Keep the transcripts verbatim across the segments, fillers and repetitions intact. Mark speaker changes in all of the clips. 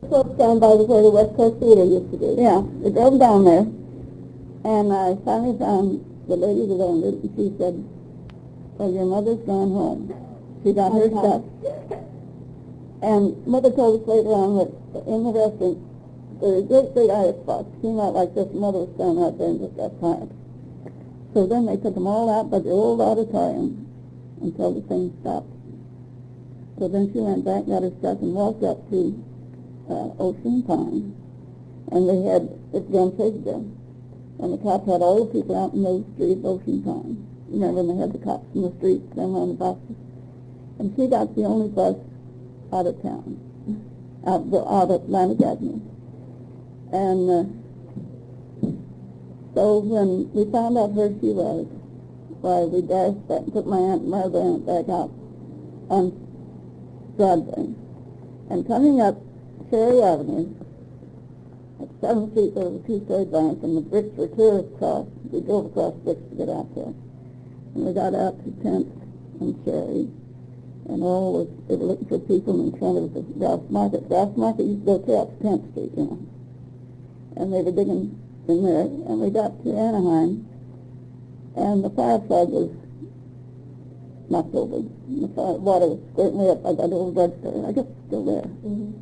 Speaker 1: Folks down by where the West Coast Theater used to be.
Speaker 2: Yeah, we drove down there, and I finally found the lady that owned it, and she said, well, your mother's gone home. She got her stuff. And Mother told us later on that in the restaurant, there was a great big ice box. Came out like this, Mother was standing out there and just got tired. So then they took them all out by the old auditorium until the thing stopped. So then she went back, got her stuff, and walked up to uh, Ocean Pine, and they had it Gun There. And the cops had all the people out in those streets, Ocean Pine. Remember when they had the cops in the streets, them on the buses? And she got the only bus out of town, out, the, out of Atlantic Avenue. And uh, so when we found out where she was, why, we dashed back and took my Aunt Martha and back out on Broadway. And coming up Cherry Avenue, at seventh Street, there was a two-story bank, and the bricks were clear across. We drove across bricks to get out there. And we got out to tenth and Cherry, and all was, they were looking for people in front of the Ralph Market. Ralph Market used to go clear up to tenth Street, you know. And they were digging in there, and we got to Anaheim, and the fire flood was knocked over. The fire, water was squirting way up by that old drugstore. I guess it's still there.
Speaker 1: Mm-hmm.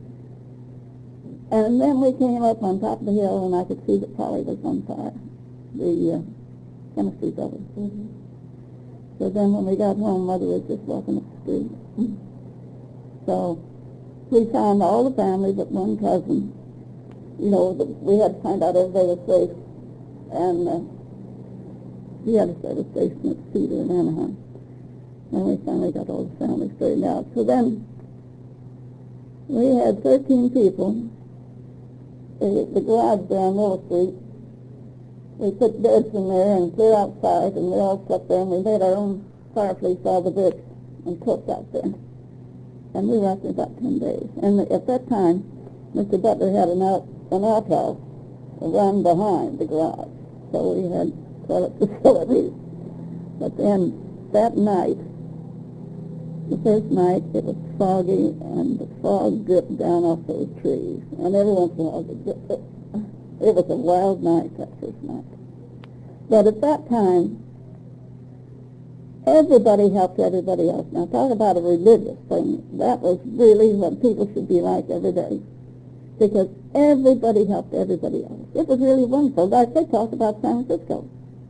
Speaker 2: And then we came up on top of the hill, and I could see that Polly was on fire, the uh, chemistry building.
Speaker 1: Mm-hmm.
Speaker 2: So then when we got home, Mother was just walking up the street. Mm-hmm. So we found all the family but one cousin. You know, the, we had to find out everybody was safe, and uh, we had a service station at Cedar in Anaheim. And we finally got all the family straightened out. So then we had thirteen people. The, the garage there on Willow Street, we put beds in there and clear outside, and we all slept there, and we made our own fireplace out of the bricks and cooked out there. And we were out there about ten days. And at that time, Mister Butler had an out an outhouse run behind the garage, so we had toilet facilities. But then that night, the first night, it was foggy, and the fog dripped down off those trees. And every once in a while, it dripped. It was a wild night, that first night. But at that time, everybody helped everybody else. Now, talk about a religious thing. That was really what people should be like every day, because everybody helped everybody else. It was really wonderful. Like they talked about San Francisco.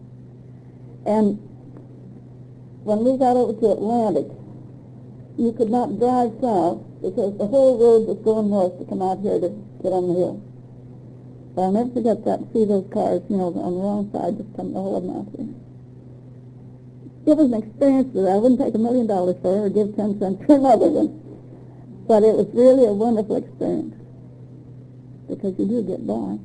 Speaker 2: And when we got over to Atlantic, you could not drive south because the whole road was going north to come out here to get on the hill. So I'll never forget that, see those cars, you know, on the wrong side, just coming the whole of them out here. It was an experience that I wouldn't take a million dollars for or give ten cents for another one. But it was really a wonderful experience, because you do get by.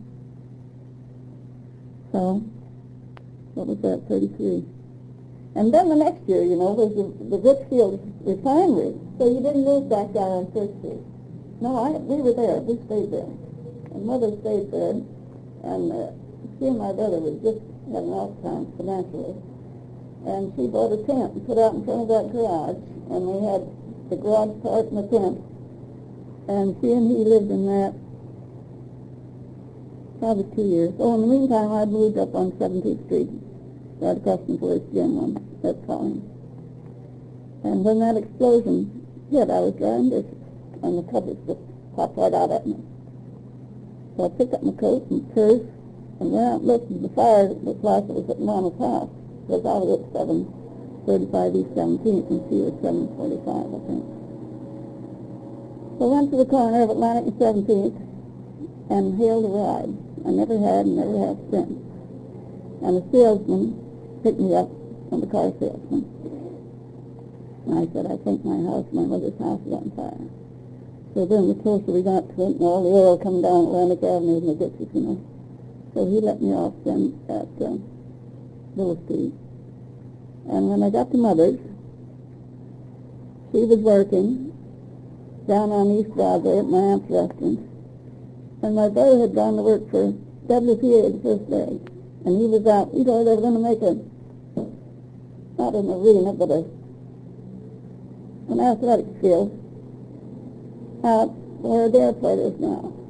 Speaker 2: So, what was that, thirty-three? And then the next year, you know, was the, the Richfield refinery.
Speaker 1: So you didn't move back down on First Street?
Speaker 2: No, I, we were there. We stayed there. And Mother stayed there. And uh, she and my brother were just having off time financially. And she bought a tent and put out in front of that garage. And we had the garage part and the tent. And she and he lived in that probably two years. Oh, in the meantime, I moved up on seventeenth Street. Right across from Forest Gym on that time. And when that explosion hit, I was drying dishes, and the covers just popped right out at me. So I picked up my coat and purse, and went out and looked, and the fire was like it was at Mama's house, because I was at seven thirty-five East seventeenth, and she was seven forty-five, I think. So I went to the corner of Atlantic and seventeenth, and hailed a ride. I never had and never have since. And the salesman picked me up from the car salesman. And I said, I think my house, my mother's house is on fire. So then the closer we got to it, and all the oil coming down Atlantic Avenue in the ditches, you know. So he let me off then at uh, Willow Street. And when I got to Mother's, she was working down on East Broadway at my aunt's restaurant. And my brother had gone to work for W P A the first day. And he was out, you know, they were going to make a, not an arena, but a, an athletic field out where the airport is now.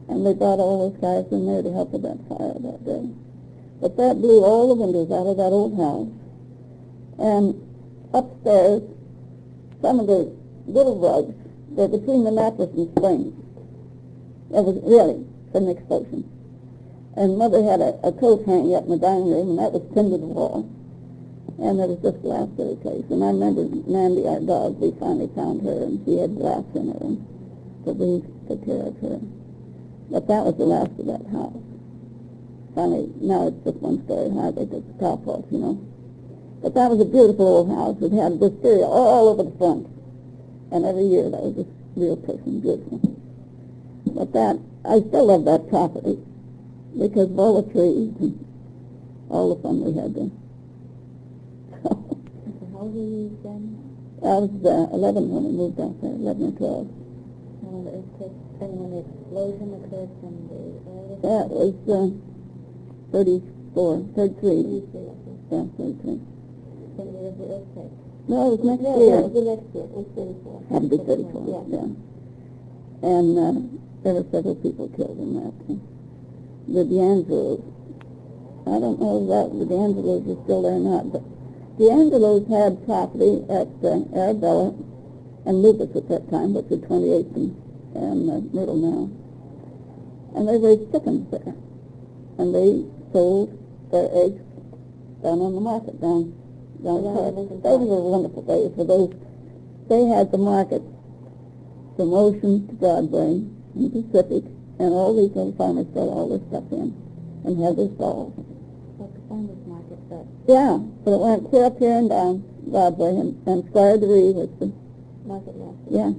Speaker 2: And they brought all those guys in there to help with that fire that day. But that blew all the windows out of that old house. And upstairs, some of the little rugs, they're between the mattress and springs. It was really from the explosion. And Mother had a, a coat hanging up in the dining room, and that was pinned to the wall. And there was just glass every place. And I remember Mandy, our dog, we finally found her, and she had glass in her, and so we took care of her. But that was the last of that house. Finally, now it's just one story high. They took the top off, you know. But that was a beautiful old house. It had wisteria all over the front. And every year that was a real person, beautiful. But that, I still love that property because of all the trees and all the fun we had there. So,
Speaker 1: how old were you then?
Speaker 2: I was uh, eleven when we moved out there, eleven or twelve.
Speaker 1: And when the earthquake, and when the explosion occurred from the earth?
Speaker 2: That was uh, thirty-four, thirty-three.
Speaker 1: thirty-three, okay.
Speaker 2: Yeah, thirty-three.
Speaker 1: When there was the earthquake?
Speaker 2: No, it was next
Speaker 1: No,
Speaker 2: year.
Speaker 1: no, it was the next year. It was thirty-four.
Speaker 2: Had to be thirty-four,
Speaker 1: Yeah.
Speaker 2: yeah. And uh, there were several people killed in that. The D'Angelos. I don't know if that the D'Angelos are still there or not, but D'Angelos had property at uh, Arabella and Lucas at that time, which is twenty-eighth and, and uh, Myrtle now. And they raised chickens there. And they sold their eggs down on the market, down down the park. Those were wonderful days for those. They had the market from Ocean to Broadway and Pacific, and all these little farmers brought all their stuff in and had their stalls.
Speaker 1: Like the farmers market, but...
Speaker 2: Yeah, but it went clear up here and down Broadway, and, and Squire DeRee was the...
Speaker 1: Market, yeah.
Speaker 2: Yeah.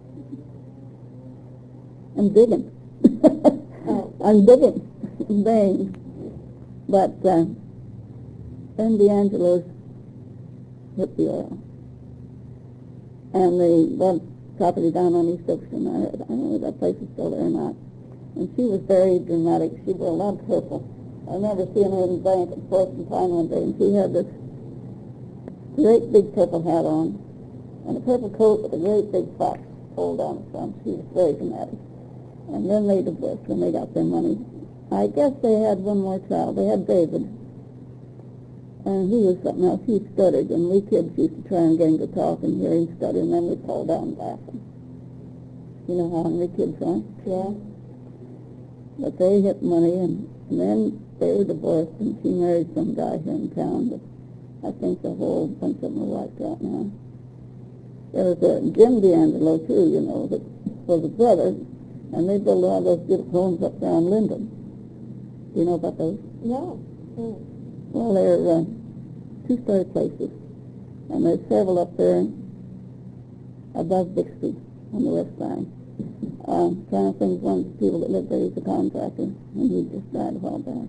Speaker 2: I'm digging.
Speaker 1: Oh.
Speaker 2: I'm digging. Baying. But uh, then D'Angelo's hit the oil. And the bought property down on East Ocean. I, I don't know if that place is still there or not. And she was very dramatic. She wore a lot of purple. I remember seeing her in the bank at Fortune Pine one day, and she had this great big purple hat on, and a purple coat with a great big fox pulled down the front. She was very dramatic. And then they divorced when they got their money. I guess they had one more child. They had David. And he was something else. He stuttered, and we kids used to try and get him to talk and hear him stutter, and then we'd fall down laughing. You know how hungry kids are?
Speaker 1: Yeah.
Speaker 2: But they hit money, and, and then they were divorced, and she married some guy here in town, but I think the whole bunch of them are wiped out now. There was a Jim D'Angelo, too, you know, that was a brother, and they built all those beautiful homes up there on Linden. Do you know about those?
Speaker 1: No. No.
Speaker 2: Well, they're uh, two-story places, and there's several up there above Bixby on the west side. Uh, trying to think one of the people that lived there, he's a contractor, and he just died a while back.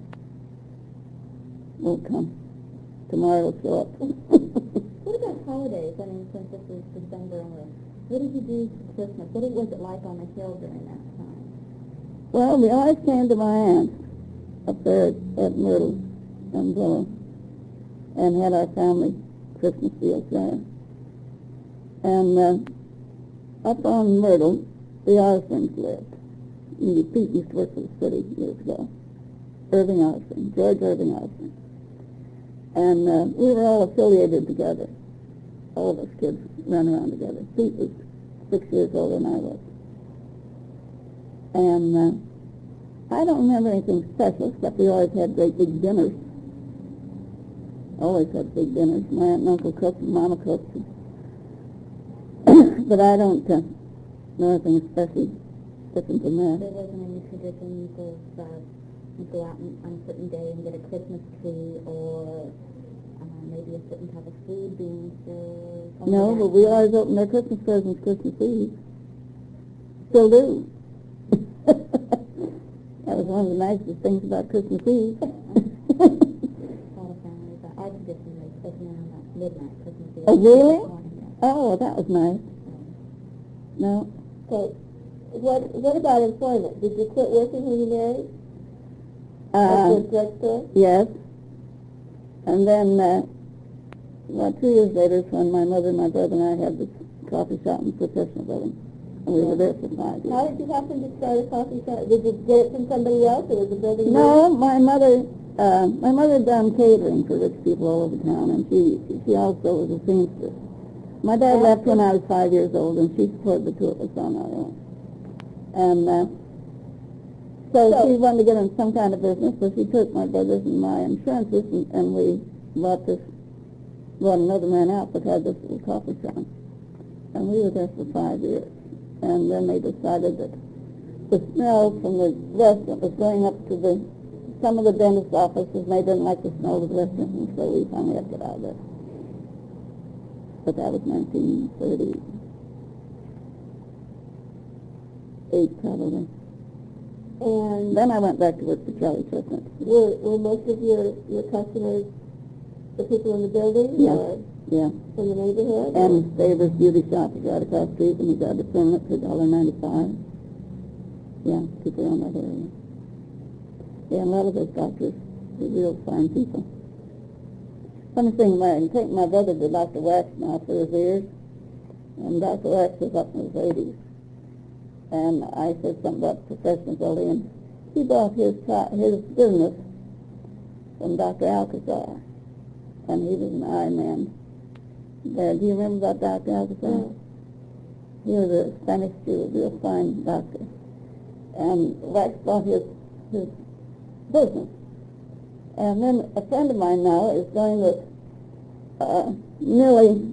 Speaker 2: Won't come. Tomorrow will show up.
Speaker 1: What about holidays? I mean, since this is December, what did you do for Christmas? What was it like on the hill during that time?
Speaker 2: Well, we always came to my aunt's up there at, at Myrtle and Willow, and had our family Christmas meals there. And uh, up on Myrtle, the Osborns lived. Pete used to work for the city years ago. Irving Osborn, George Irving Osborn. And uh, we were all affiliated together. All of us kids ran around together. Pete was six years older than I was. And uh, I don't remember anything special, except we always had great big dinners. Always had big dinners. My aunt and uncle cooked and Mama cooked. But I don't uh, know anything especially different from that.
Speaker 1: There wasn't any traditions of uh, you go out on, on a certain day and get a Christmas tree, or uh, maybe a certain type of food being served.
Speaker 2: No, but we always opened our Christmas presents Christmas Eve. Still do. That was one of the nicest things about Christmas Eve.
Speaker 1: A lot of families, uh, our tradition was opening on that midnight Christmas Eve.
Speaker 2: Oh, really?
Speaker 1: Morning, yeah.
Speaker 2: Oh, that was nice. No.
Speaker 1: So, what what about employment? Did you quit working when you married?
Speaker 2: Uh,
Speaker 1: At the drugstore?
Speaker 2: yes. And then, uh, about two years later, is when my mother, my brother, and I had this coffee shop in Professional Building. And we
Speaker 1: Yeah.
Speaker 2: were there for five years.
Speaker 1: How did you happen to start a coffee shop? Did you get it from somebody else, or was the building?
Speaker 2: No, my mother, uh, my mother had done catering for rich people all over town, and she she also was a seamstress. My dad
Speaker 1: That's
Speaker 2: left when I was five years old, and she supported the two of us on our own. And uh, so,
Speaker 1: So-
Speaker 2: she wanted to get in some kind of business, so she took my brothers and my insurances, and, and we bought this, bought another man out that had this little coffee shop. And we were there for five years. And then they decided that the smell from the restaurant was going up to the some of the dentist's offices, and they didn't like the smell of the restaurant, and so we finally had to get out of there. But that was nineteen thirty-eight, probably.
Speaker 1: And
Speaker 2: Then I went back to work for Charlie Chestnut.
Speaker 1: were, were most of your, your customers the people in the building?
Speaker 2: Yeah.
Speaker 1: Or
Speaker 2: Yeah.
Speaker 1: from the neighborhood?
Speaker 2: And Staver's Beauty Shop is right across the street, and we got a permit for one dollar ninety-five. Yeah, people around that area. Yeah, a lot of those doctors are real fine people. Funny thing, my, take my brother to Doctor Wax now for his ears, and Doctor Wax was up in his eighties. And I said something about professionalism, and he bought his pro- his business from Doctor Alcazar, and he was an eye man. There, do you remember about Doctor Alcazar?
Speaker 1: No.
Speaker 2: He was a Spanish Jew, a real fine doctor. And Wax bought his, his business. And then a friend of mine now is going with uh, Millie.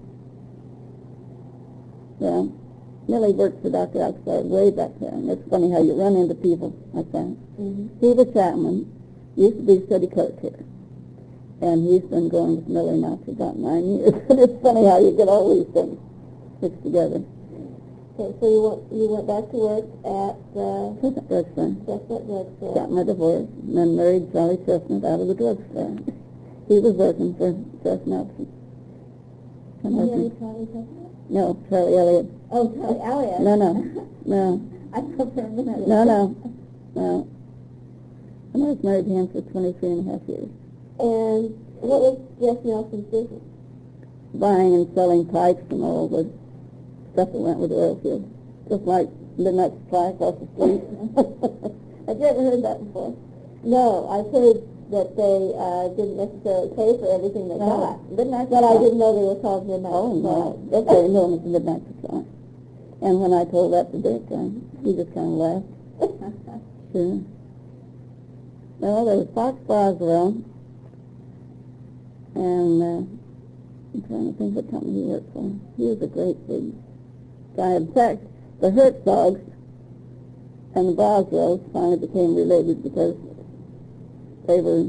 Speaker 2: Yeah, Millie worked for Doctor Alcazar way back there. And it's funny how you run into people like that.
Speaker 1: Mm-hmm.
Speaker 2: Steve Chapman used to be city clerk here. And he's been going with Millie now for about nine years. And it's funny how you get all these things mixed together.
Speaker 1: Okay, so you went, you went back to work at the
Speaker 2: Chestnut drugstore.
Speaker 1: Chestnut Drugstore.
Speaker 2: Got my divorce, and then married Charlie Chestnut out of the drugstore. He was working for Chestnut. And
Speaker 1: Are you
Speaker 2: I-
Speaker 1: any Charlie Chestnut?
Speaker 2: No, Charlie Elliott.
Speaker 1: Oh, Charlie Elliott.
Speaker 2: No, no, no,
Speaker 1: I thought for a minute.
Speaker 2: no, no, no. And I was married to him for twenty-three and a half years.
Speaker 1: And what was Jeff Nelson's business?
Speaker 2: Buying and selling pipes and all the stuff that went with the oil field. Just like Midnight Supply across the street. Have you ever heard that before?
Speaker 1: No, I've heard that they uh, didn't necessarily pay for everything they
Speaker 2: No.
Speaker 1: got.
Speaker 2: Midnight
Speaker 1: But I
Speaker 2: Supply.
Speaker 1: didn't know they were called Midnight
Speaker 2: Oh,
Speaker 1: Supply.
Speaker 2: no. That's very known as the Midnight Supply. And when I told that to Dick, uh, he just kind of laughed. Sure. Well, there was Fox Boswell, and uh, I'm trying to think what company he worked for. He was a great big guy. In fact, the Herzogs and the Boswells finally became related because they were,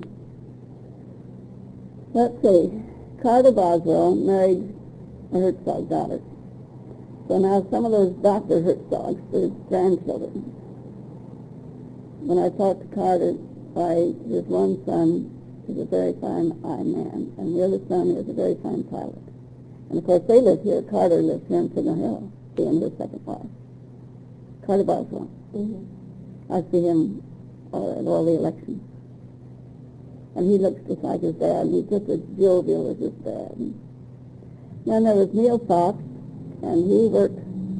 Speaker 2: let's see, Carter Boswell married a Herzog daughter. So now some of those Doctor Herzogs, their grandchildren. When I talked to Carter, why, his one son is a very fine eye man, and the other son is a very fine pilot. And of course they live here. Carter lives here in Signal Hill, being his second wife. Carter Boswell.
Speaker 1: Mm-hmm.
Speaker 2: I see him uh, at all the elections. And he looks just like his dad, and he's just as jovial as his dad. And then there was Neil Fox, and he worked,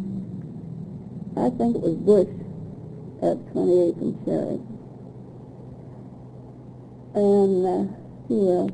Speaker 2: I think it was Bush, at twenty-eighth and Cherry. And uh, who else?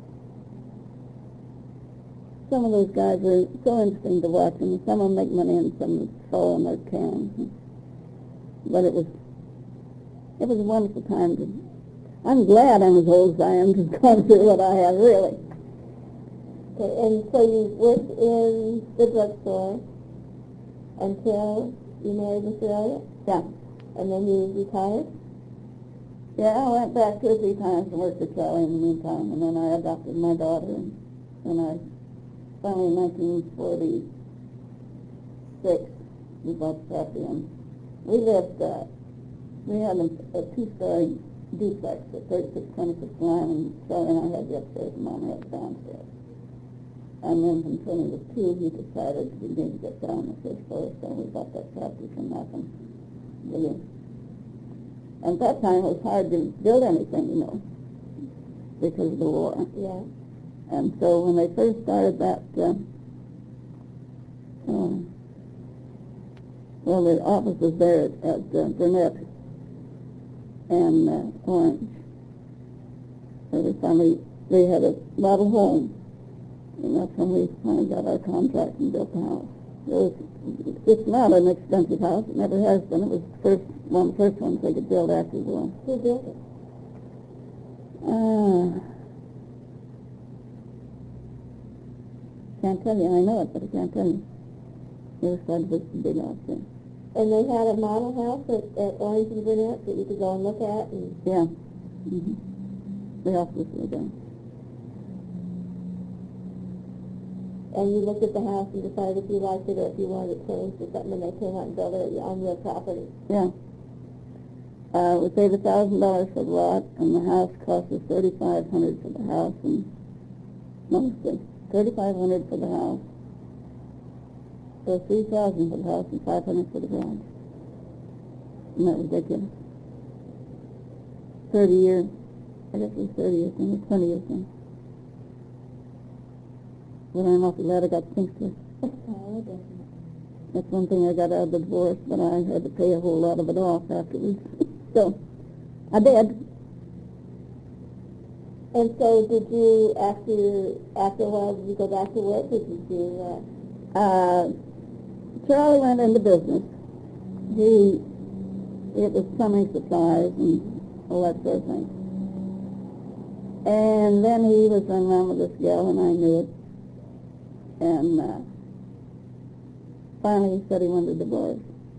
Speaker 2: Some of those guys were so interesting to watch, and some of them make money and some would fall in their cans. But it was, it was a wonderful time to, I'm glad I'm as old as I am to come through what I have, really.
Speaker 1: Okay, and so you worked in the drugstore until you married Mister Elliott?
Speaker 2: Yeah.
Speaker 1: And then you retired?
Speaker 2: Yeah, I went back two or three times and worked for Charlie in the meantime, and then I adopted my daughter, and then I, finally in nineteen forty-six, we bought the property, and we lived, uh, we had a, a two-story duplex at thirty-six twenty-six Lime, and Charlie and I had the upstairs, and Mom had the downstairs. And then from twenty to two, he decided we needed to get down the first floor, so we bought that property from Malcolm Williams. And at that time, it was hard to build anything, you know, because of the war.
Speaker 1: Yeah.
Speaker 2: And so when they first started that, uh, uh, Well, the office was there at, at uh, Burnett and uh, Orange. And we finally, they had a model home, and that's when we finally got our contract and built the house. It was, it's not an expensive house. It never has been. It was the first, one of the first ones they could build after the war.
Speaker 1: Who built it?
Speaker 2: Uh, can't tell you. I know it, but I can't tell you. It was quite a big, big house there.
Speaker 1: And they had a model house at, at Orange and Burnett that you could go and look at? And
Speaker 2: yeah. Mm-hmm. The office was there.
Speaker 1: And you looked at the house and decided if you liked it or if you wanted it changed or something, and they came out and built it on your property.
Speaker 2: Yeah. Uh, we paid a thousand dollars for the lot, and the house cost us thirty-five hundred for the house, and mostly thirty-five hundred for the house. So three thousand for the house and five hundred for the garage. Isn't that ridiculous? Thirty years. I guess it was thirty years thing, or twenty years thing. But I'm awfully glad I got things to.
Speaker 1: Oh, definitely.
Speaker 2: That's one thing I got out of the divorce, but I had to pay a whole lot of it off afterwards. So, I did.
Speaker 1: And so did you, after after a while, did you go back to work, or did you... Uh...
Speaker 2: Uh, Charlie went into business. He, it was plumbing supplies and all that sort of thing. And then he was running around with this gal, and I knew it. And uh, finally he said he wanted a divorce.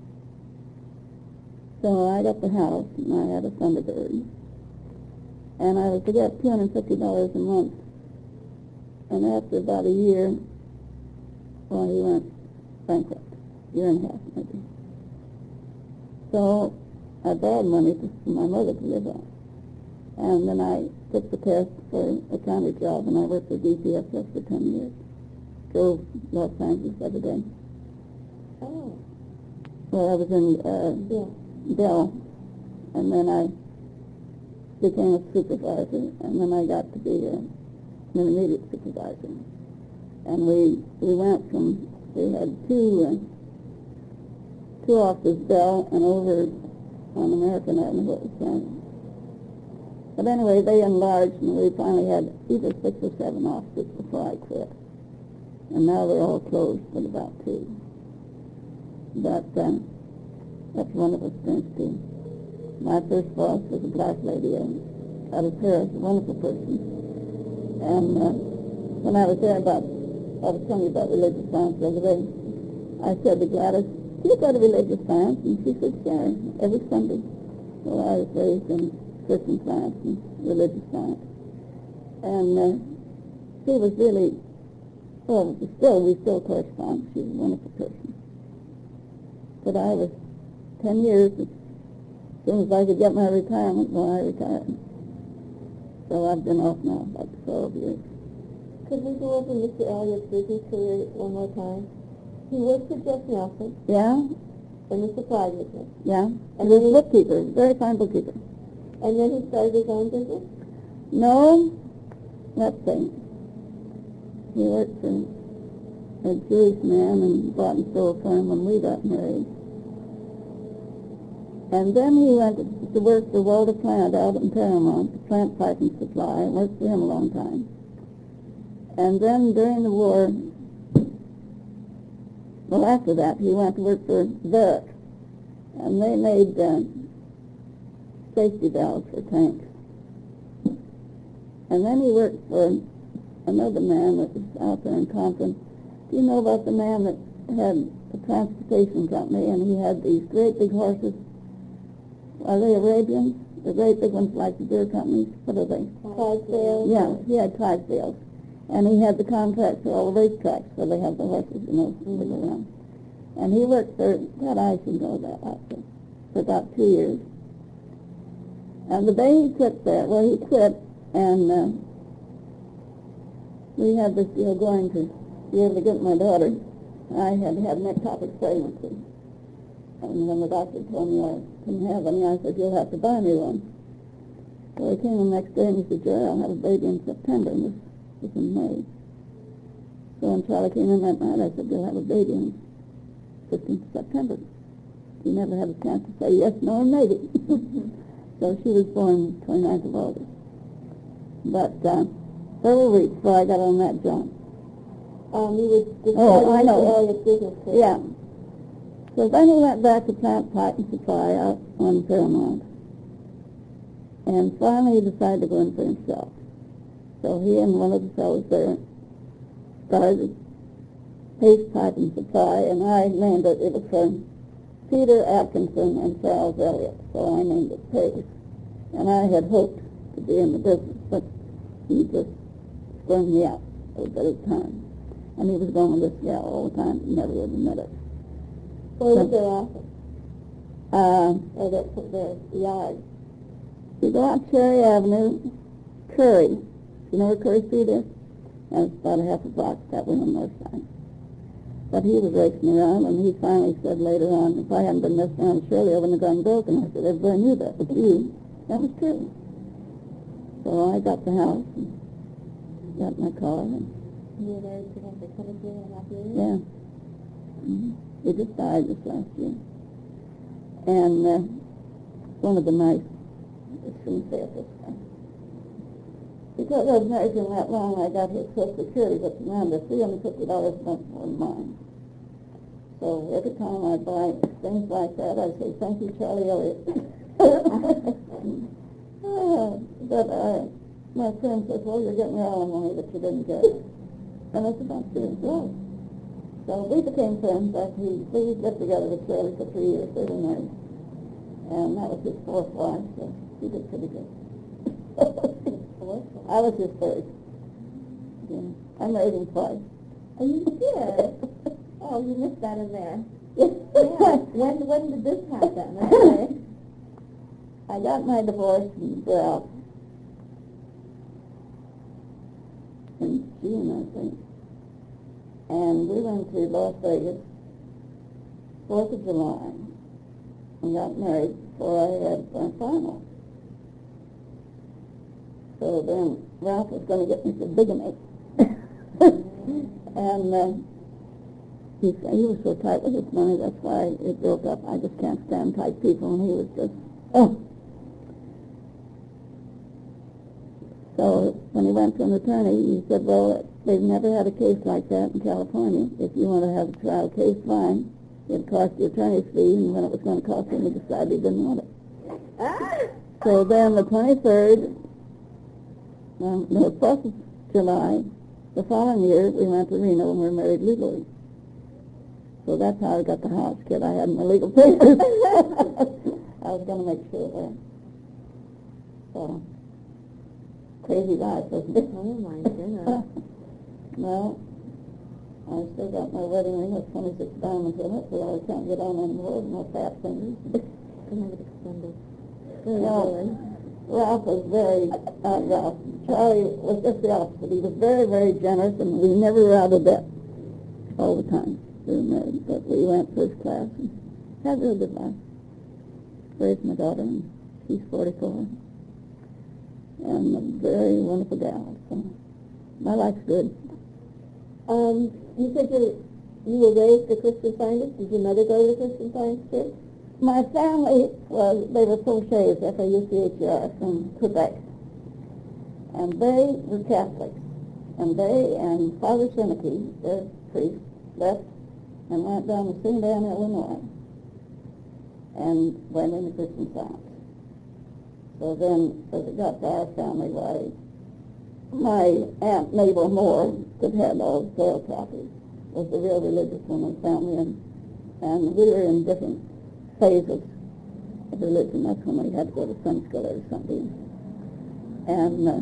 Speaker 2: So I got the house, and I had a Thunderbird. And I was to get two hundred fifty dollars a month. And after about a year, well, he went bankrupt. Year and a half, maybe. So I borrowed money for my mother to live on. And then I took the test for a county job, and I worked for D P S S for ten years. Drove Los Angeles every day.
Speaker 1: Oh.
Speaker 2: Well, I was in uh,
Speaker 1: Yeah.
Speaker 2: Dell, and then I became a supervisor, and then I got to be a, an intermediate supervisor. And we we went from, we had two, uh, two offices, Dell, and over on American Avenue, what was that? But anyway, they enlarged, and we finally had either six or seven offices before I quit. And now they're all closed but about two. But uh, that's a wonderful experience, too. My first boss was a black lady uh, out of Paris, a wonderful person. And uh, when I was there about, I was telling you about religious science the other day, I said to Gladys, do you go to religious science? And she said, sure, every Sunday. Well, I was raised in Christian science and religious science. And uh, she was really, well, still, we still correspond. She was a wonderful person. But I was ten years, as soon as I could get my retirement, well, I retired. So I've been off now about twelve years.
Speaker 1: Could we go over Mister Elliott's business career one more time? He worked for Jeff Nelson
Speaker 2: Yeah?
Speaker 1: in the supply business.
Speaker 2: Yeah.
Speaker 1: And
Speaker 2: He was
Speaker 1: then
Speaker 2: a bookkeeper, very fine bookkeeper.
Speaker 1: And then he started his own business?
Speaker 2: No, let's see. He worked for a Jewish man and bought and sold for him when we got married. And then he went to work for Walter Plant out in Paramount, Plant Pipe and Supply, and worked for him a long time. And then during the war, well, after that, he went to work for Barrick, and they made uh, safety valves for tanks. And then he worked for another man that was out there in Compton. Do you know about the man that had a transportation company, and he had these great big horses? Are they Arabians? The great big ones like the beer companies? What are they?
Speaker 1: Clydesdales?
Speaker 2: Yeah, he had Clydesdales. And he had the contract for all the racetracks where they have the horses, you know, mm-hmm. that go around. And he worked for, God, I should know that outfit, for about two years. And the day he quit there, well, he quit, and uh, we had this deal going to be able to get my daughter. I had had an ectopic pregnancy. And when the doctor told me I couldn't have any, I said, you'll have to buy me one. So he came the next day and he said, Jerry, I'll have a baby in September. And this was in May. So when Charlie came in that night, I said, you'll have a baby in fifteenth of September. She never had a chance to say yes, no, or maybe. So she was born twenty-ninth of August. But uh, several weeks before I got on that job.
Speaker 1: Um, you were just
Speaker 2: Oh, I know.
Speaker 1: the area business trip.
Speaker 2: Yeah. So then he went back to Plant Pipe and Supply out on Paramount. And finally he decided to go in for himself. So he and one of the fellows there started Pace Pipe and Supply, and I named it, it was for Peter Atkinson and Charles Elliott, so I named it Pace. And I had hoped to be in the business, but he just sprung me out a bit at a time. And he was going with this gal all the time, he never would admit it.
Speaker 1: Where was their office?
Speaker 2: Uh,
Speaker 1: Or their, their yard?
Speaker 2: you go out Cherry Avenue, Curry. You know where Curry Street is? And it's about a half a block that way on the north side. But he was racing around, and he finally said later on, if I hadn't been messing around, surely I wouldn't have gone broken. I said, everybody knew that, but you, that was true. So I got the house, and got my car, and
Speaker 1: You were there for like twenty-three and a half years?
Speaker 2: yeah. Mm-hmm. He just died this last year. And uh, one of the nice, I shouldn't say it this way. Because I was married to him that long, I got his Social Security, but remember, three hundred fifty dollars a month more than mine. So every time I buy things like that, I say, thank you, Charlie Elliott. uh, but uh, my friend says, well, you're getting your alimony that you didn't get. And it's about true as well. So we became friends after he, we lived together with Charlie for three years. They were married. And that was his fourth wife, so he did pretty good. I was his third. Yeah. I married him twice.
Speaker 1: Oh, you did? Oh, you missed that in there. Yeah. When, when did this happen? Okay.
Speaker 2: I got my divorce from Ralph in June, I think. And we went to Las Vegas, fourth of July, and got married before I had my final. So then Ralph was going to get me for bigamy. And uh, he, he was so tight with his money, that's why it broke up. I just can't stand tight people, and he was just, oh. So when he went to an attorney, he said, well, they've never had a case like that in California. If you want to have a trial case, fine. It cost the attorney's fee, and when it was going to cost him, he decided he didn't want it.
Speaker 1: Ah!
Speaker 2: So then the twenty-third, um, no, fourth of July, the following year, we went to Reno and we were married legally. So that's how I got the house, kid. I had my legal papers. I was going to make sure of that. So, crazy life, wasn't it?
Speaker 1: Oh, my goodness.
Speaker 2: No, I still got my wedding ring with twenty-six diamonds in it, so I can't get on anymore with my fat fingers.
Speaker 1: Can have it extended.
Speaker 2: No, Ralph was very, uh, Ralph, Charlie was just the opposite. He was very, very generous, and we never were out of debt all the time. We were married, but we went first class and had a real good life. Raised my daughter, and she's forty-four. And a very wonderful gal, so my life's good.
Speaker 1: Um, you said you you were raised a Christian Scientist. Did your mother go to the Christian Science Church?
Speaker 2: My family was, they were Fauchets, F A U C H E R, from Quebec. And they were Catholics. And they and Father Simeke, their priest, left and went down to Saint Anne, Illinois, and went into Christian Science. So then, as it got to our family, why, my Aunt Mabel Moore, that had all the sale properties, was the real religious one in the family, and, and we were in different phases of religion. That's when we had to go to Sunday school every Sunday. And uh,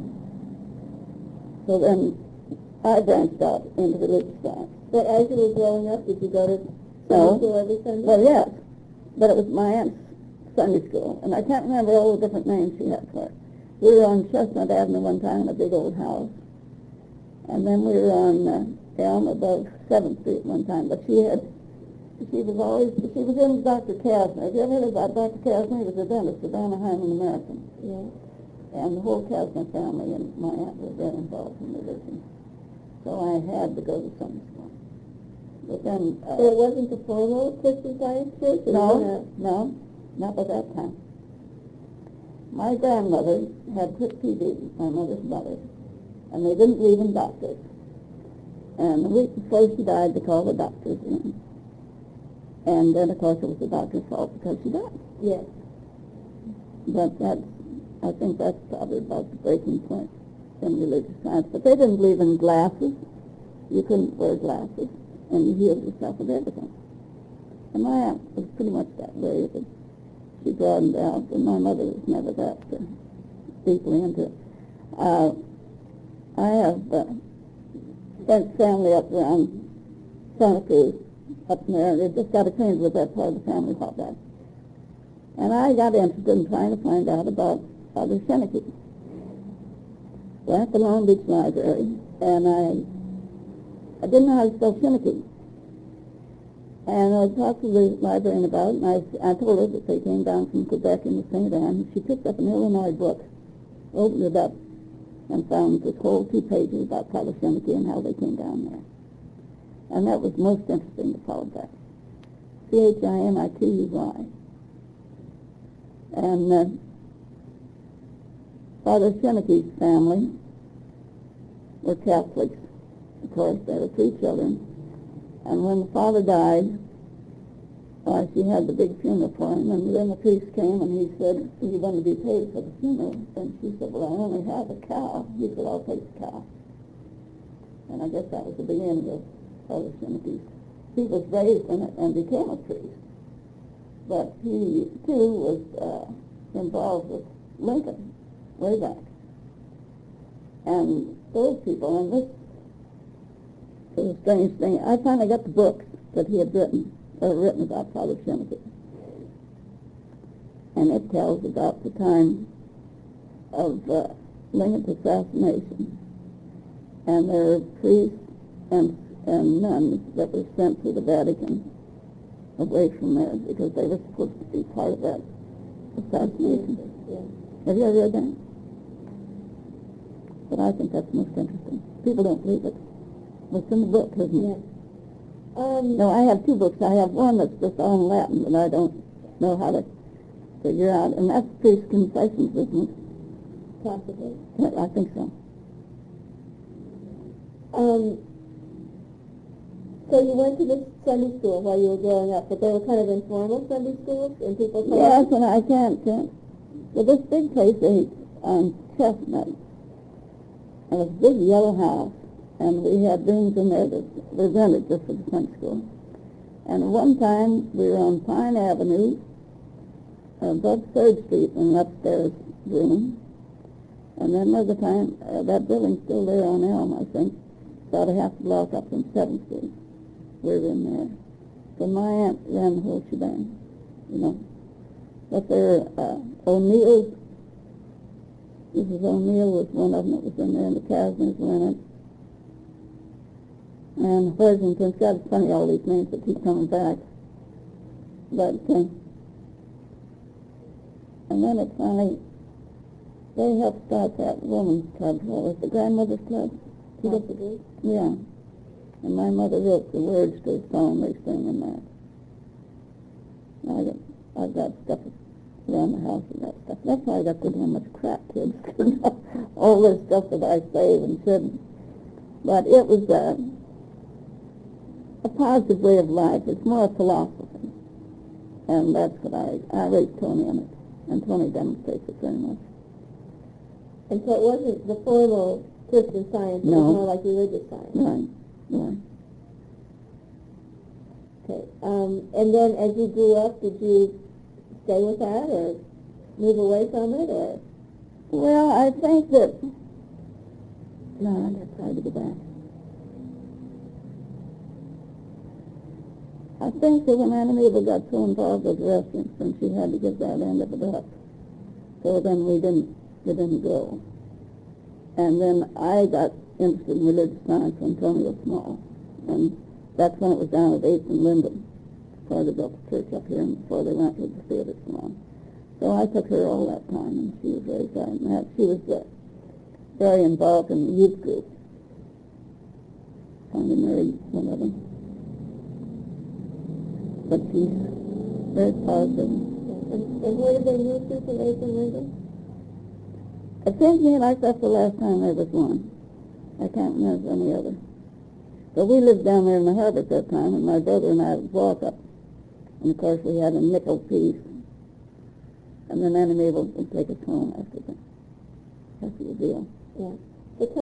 Speaker 2: so then I branched out into religious science.
Speaker 1: But as you were growing up, did you go to Sunday
Speaker 2: No.
Speaker 1: school every Sunday?
Speaker 2: Well, yes, but it was my aunt's Sunday school, and I can't remember all the different names she had for it. We were on Chestnut Avenue one time in a big old house, and then we were on uh, Elm above seventh Street one time, but she had, she was always, she was in Doctor Kasner. Have you ever heard about Doctor Kasner? He was a dentist at Anaheim and American.
Speaker 1: Yeah.
Speaker 2: And the whole Kasner family and my aunt were very involved in religion. So I had to go to Sunday school. But then, uh,
Speaker 1: So it wasn't a formal Christian Science church? It
Speaker 2: no,
Speaker 1: was
Speaker 2: no, not by that time. My grandmother had quit T V, my mother's mother, and they didn't believe in doctors. And the week before she died, they called the doctors in. And then, of course, it was the doctor's fault because she died.
Speaker 1: Yes.
Speaker 2: But that's, I think that's probably about the breaking point in religious science. But they didn't believe in glasses. You couldn't wear glasses, and you healed yourself of everything. And my aunt was pretty much that way. But she broadened out, and my mother was never that uh, deeply into it. Uh, I have uh, spent family up around Santa Cruz, up there. They just got acquainted with that part of the family called that. And I got interested in trying to find out about Father Sheneke. Went at the Long Beach Library, and I, I didn't know how to spell Sheneke. And I talked to the librarian about it, and I, I told her that they came down from Quebec in the Saint Anne. She picked up an Illinois book, opened it up, and found this whole two pages about Father Sheneke and how they came down there. And that was most interesting to follow that. C H I N I T U Y. And uh, Father Sheneke's family were Catholics. Of course, there were three children. And when the father died, uh, she had the big funeral for him, and then the priest came and he said, "Are you going to be paid for the funeral?" And she said, "Well, I only have a cow." He said, "I'll take the cow." And I guess that was the beginning of Father Sheneke's. He was raised in it and became a priest. But he, too, was uh, involved with Lincoln way back. And those people, and this is a strange thing, I finally got the books that he had written, or written about Father Sheneke. And it tells about the time of uh, Lincoln's assassination. And there were priests and, and nuns that were sent to the Vatican away from there because they were supposed to be part of that assassination.
Speaker 1: Yeah.
Speaker 2: Have you ever read that? But I think that's most interesting. People don't believe it. It's in the book, isn't it?
Speaker 1: Yeah. Um,
Speaker 2: No, I have two books. I have one that's just all in Latin, but I don't know how to figure out. And that's Priest's Confessions, isn't it?
Speaker 1: Possibly.
Speaker 2: I think so.
Speaker 1: Um, so you went to this Sunday school while you were growing up, but they were kind of informal Sunday schools, and people told
Speaker 2: Yes,
Speaker 1: you?
Speaker 2: and I can't. Uh, well, this big place they, on Chestnut, there was a big yellow house, and we had rooms in there that were rented just for the Sunday school. And one time we were on Pine Avenue, above third Street, in an upstairs room. And then another time, uh, that building's still there on Elm, I think, about a half block up from seventh Street. We were in there. So my aunt ran the whole shebang, you know. But there, uh, O'Neill's, Missus O'Neill was one of them that was in there, and the Casmers were in it. And Hoisington's got, it's funny, all these names that keep coming back. But, uh, and then it finally, they helped start that woman's club. What was it, the Grandmother's Club?
Speaker 1: Possibly.
Speaker 2: Yeah. And my mother wrote the words to a song they sing in that. I got, I've got stuff around the house and that stuff. That's why I got so damn much crap, kids. All this stuff that I save and shouldn't. But it was a, a positive way of life. It's more a philosophy. And that's what I, I raised Tony in it. And Tony demonstrates it very much.
Speaker 1: And so it wasn't the formal Christian Science, it
Speaker 2: No.
Speaker 1: was more like religious science.
Speaker 2: Right, right.
Speaker 1: Okay. Um, and then as you grew up, did you stay with that or move away from it? Or?
Speaker 2: Well, I think that, no, I'd have tried to go back. I think that when Anna Mabel got so involved with restaurants, then she had to give that end of it up. So then we didn't, we didn't go. And then I got interested in religious science when Tony was small. And that's when it was down at eighth and Linden, before they built the church up here and before they went to the theater salon. So I took her all that time, and she was very excited. And that she was uh, very involved in the youth group. Finally married one of them. but peace, very positive.
Speaker 1: And, and where did they move to for Lake and Linda?
Speaker 2: It seems to me like that's the last time there was one. I can't remember any other. But we lived down there in the harbor at that time, and my brother and I would walk up. And, of course, we had a nickel piece. And then Annie Mabel would take us home after that. That's the deal.
Speaker 1: Yeah.